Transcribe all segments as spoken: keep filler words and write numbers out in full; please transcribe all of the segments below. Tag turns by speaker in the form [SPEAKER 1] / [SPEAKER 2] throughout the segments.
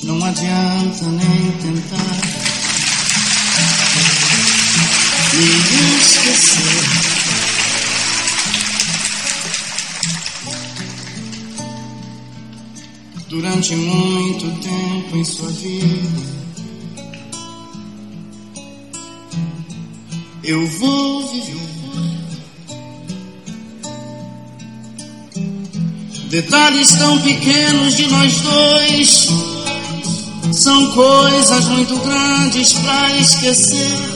[SPEAKER 1] não adianta nem tentar me esquecer. Durante muito tempo em sua vida, eu vou viver detalhes tão pequenos de nós dois, são coisas muito grandes pra esquecer,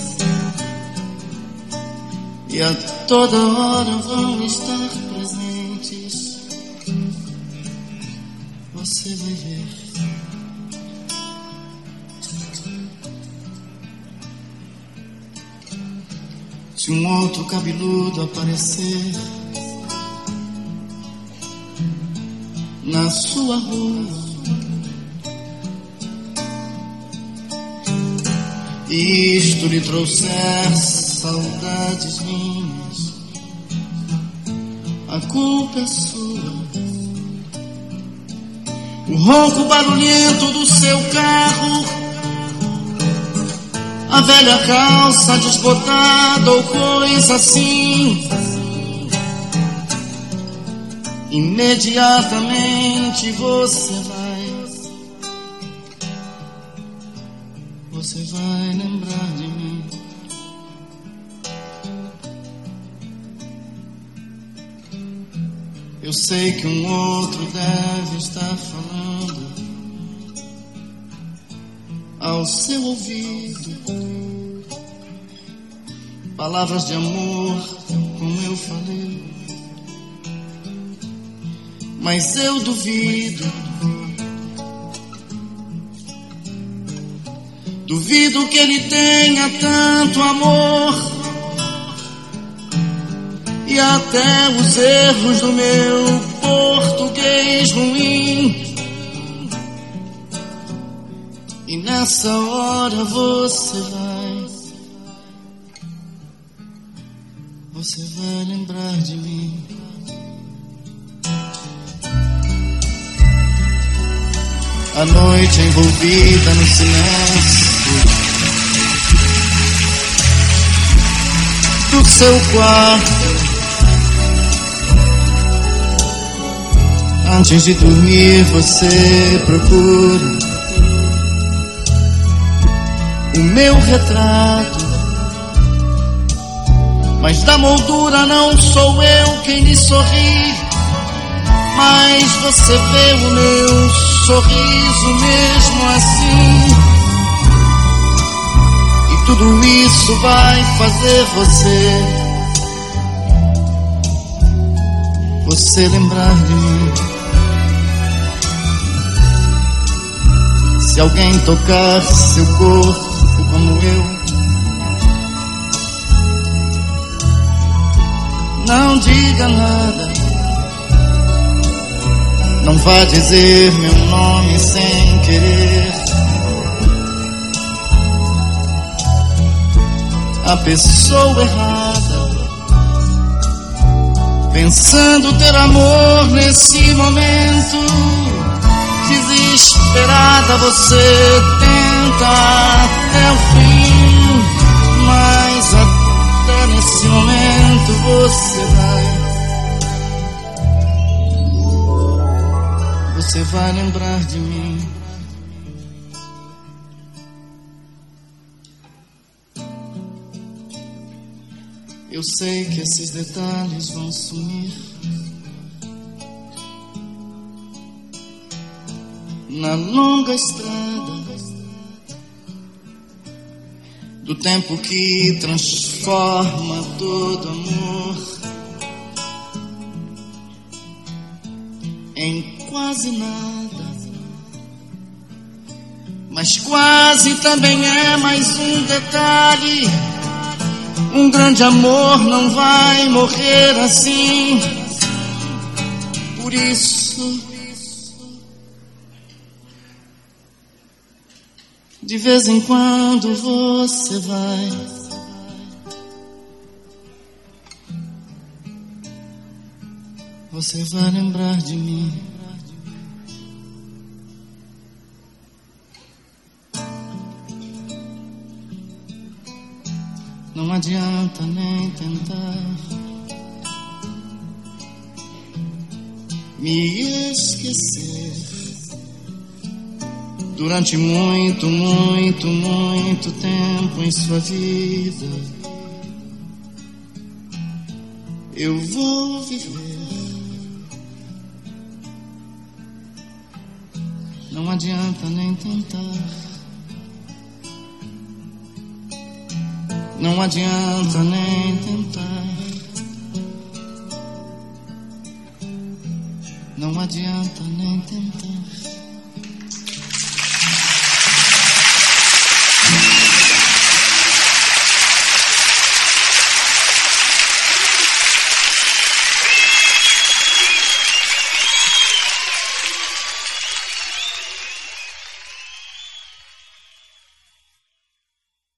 [SPEAKER 1] e a toda hora vão estar presentes. Você vai ver. Se um outro cabeludo aparecer na sua rua e isto lhe trouxer saudades minhas, a culpa é sua. O ronco barulhento do seu carro, a velha calça desbotada ou coisa assim, imediatamente você vai, você vai lembrar de mim. Eu sei que um outro deve estar falando ao seu ouvido palavras de amor, como eu falei, mas eu duvido, duvido que ele tenha tanto amor. E até os erros do meu português ruim, e nessa hora você vai, você vai lembrar de mim. A noite envolvida no silêncio do seu quarto, antes de dormir você procura o meu retrato, mas da moldura não sou eu quem lhe sorri, mas você vê o meu sorriso mesmo assim, e tudo isso vai fazer você, você lembrar de mim. Se alguém tocar seu corpo como eu, não diga nada, não vá dizer meu nome sem querer. A pessoa errada, pensando ter amor nesse momento, desesperada você tenta até o fim, mas até nesse momento você vai, você vai lembrar de mim. Eu sei que esses detalhes vão sumir na longa estrada do tempo que transforma todo amor em quase nada, mas quase também é mais um detalhe. Um grande amor não vai morrer assim, por isso de vez em quando você vai, você vai lembrar de mim. Não adianta nem tentar me esquecer. Durante muito, muito, muito tempo em sua vida eu vou viver. Não adianta nem tentar. Não adianta nem tentar. Não adianta nem tentar.